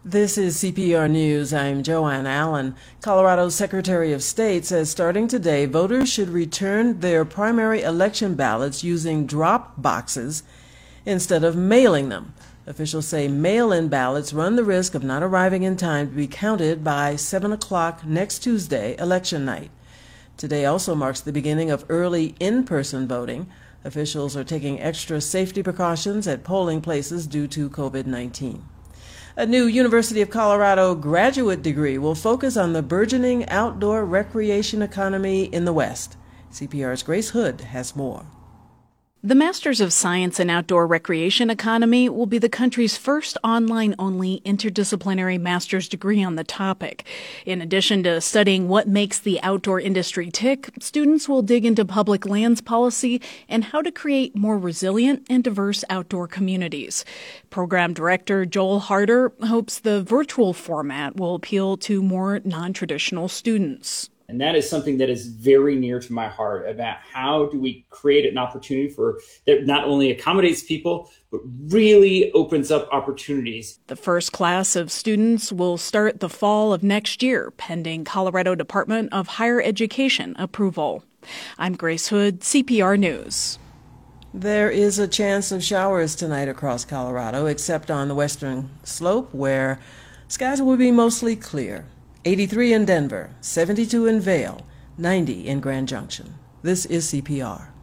This is CPR News. I'm Joanne Allen. Colorado's Secretary of State says starting today, voters should return their primary election ballots using drop boxes instead of mailing them. Officials say mail-in ballots run the risk of not arriving in time to be counted by 7 o'clock next Tuesday, election night. Today also marks the beginning of early in-person voting. Officials are taking extra safety precautions at polling places due to COVID-19. A new University of Colorado graduate degree will focus on the burgeoning outdoor recreation economy in the West. CPR's Grace Hood has more. The Masters of Science in Outdoor Recreation Economy will be the country's first online-only interdisciplinary master's degree on the topic. In addition to studying what makes the outdoor industry tick, students will dig into public lands policy and how to create more resilient and diverse outdoor communities. Program Director Joel Harder hopes the virtual format will appeal to more non-traditional students. And that is something that is very near to my heart, about how do we create an opportunity that not only accommodates people, but really opens up opportunities. The first class of students will start the fall of next year, pending Colorado Department of Higher Education approval. I'm Grace Hood, CPR News. There is a chance of showers tonight across Colorado, except on the western slope where skies will be mostly clear. 83 in Denver, 72 in Vail, 90 in Grand Junction. This is CPR.